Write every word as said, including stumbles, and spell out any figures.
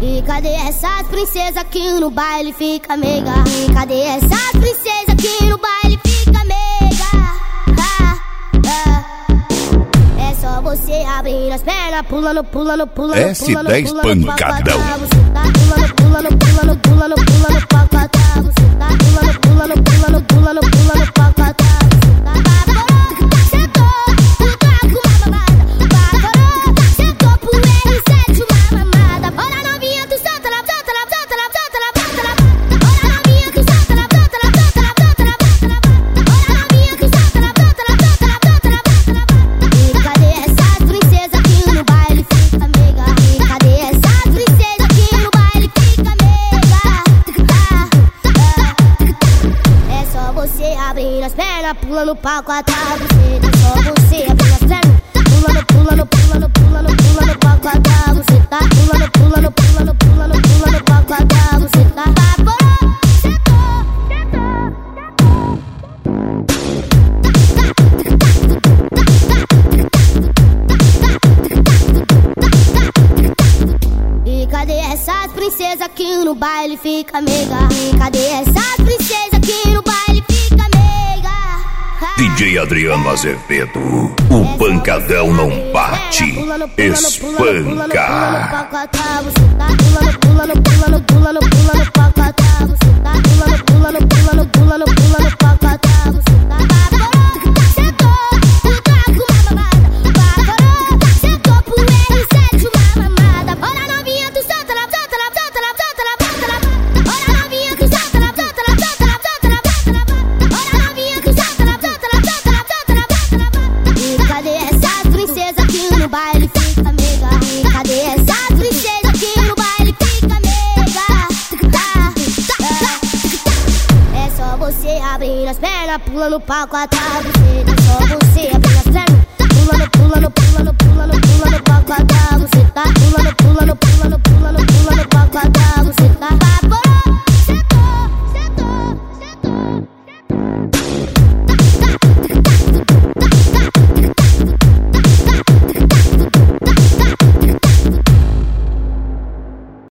E cadê essas princesas que no baile fica meiga? E cadê essas princesas que no baile fica meiga? Ah, ah. É só você abrir as pernas, pulando, pulando, pulando, S dez pulando, pancadão. Você tá pulando, pulando, pulando, pulando, pulando, pacatá. Você tá pulando, pulando, pulando, pulando, pulando, pacatá. Pulando palco atrás, você só você abre as pernas, pulando, pulando, pulando, pulando, pulando palco atrás, você tá pulando, pulando, pulando, pulando, pulando palco atrás, você tá parou, sentou, sentou. E cadê essas princesas que no baile fica meiga? E cadê essas princesas que no baile fica meiga? D J Adriano Azevedo, o pancadão não bate, espanca. Pulando palco atrás, você só você abre as pernas, pulando, pulando, pulando, pulando.